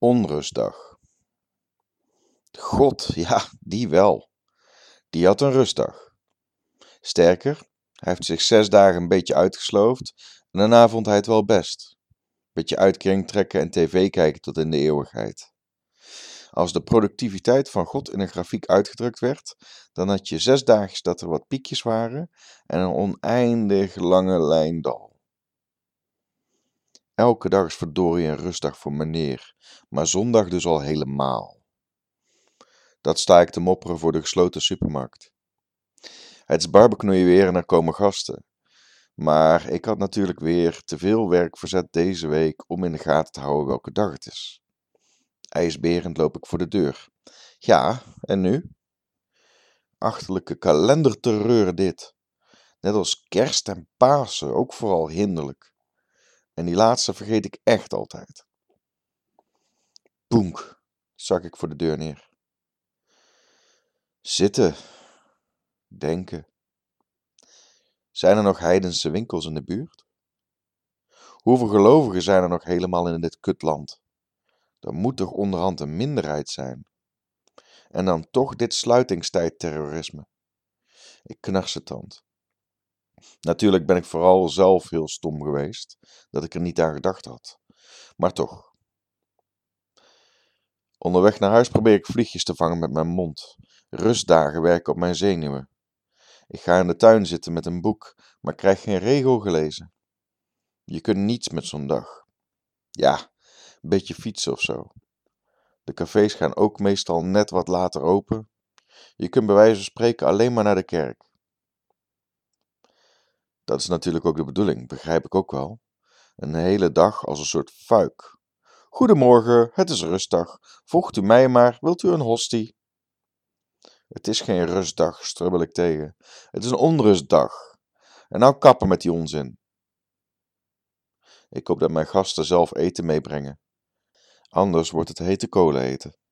Onrustdag. God, ja, die wel. Die had een rustdag. Sterker, hij heeft zich 6 dagen een beetje uitgesloofd en daarna vond hij het wel best. Beetje uitkering trekken en tv kijken tot in de eeuwigheid. Als de productiviteit van God in een grafiek uitgedrukt werd, dan had je 6 dagen dat er wat piekjes waren en een oneindig lange lijn dal. Elke dag is verdorie een rustdag voor meneer, maar zondag dus al helemaal. Dat sta ik te mopperen voor de gesloten supermarkt. Het is barbecuen weer en er komen gasten. Maar ik had natuurlijk weer te veel werk verzet deze week om in de gaten te houden welke dag het is. IJsberend loop ik voor de deur. Ja, en nu? Achterlijke kalenderterreur dit. Net als kerst en Pasen, ook vooral hinderlijk. En die laatste vergeet ik echt altijd. Boenk, zak ik voor de deur neer. Zitten. Denken. Zijn er nog heidense winkels in de buurt? Hoeveel gelovigen zijn er nog helemaal in dit kutland? Er moet toch onderhand een minderheid zijn. En dan toch dit sluitingstijdterrorisme. Ik knars de tand. Natuurlijk ben ik vooral zelf heel stom geweest, dat ik er niet aan gedacht had. Maar toch. Onderweg naar huis probeer ik vliegjes te vangen met mijn mond. Rustdagen werken op mijn zenuwen. Ik ga in de tuin zitten met een boek, maar krijg geen regel gelezen. Je kunt niets met zo'n dag. Ja, een beetje fietsen of zo. De cafés gaan ook meestal net wat later open. Je kunt bij wijze van spreken alleen maar naar de kerk. Dat is natuurlijk ook de bedoeling, begrijp ik ook wel. Een hele dag als een soort fuik. Goedemorgen, het is rustdag. Volgt u mij maar, wilt u een hostie? Het is geen rustdag, strubbel ik tegen. Het is een onrustdag. En nou kappen met die onzin. Ik hoop dat mijn gasten zelf eten meebrengen. Anders wordt het hete kolen eten.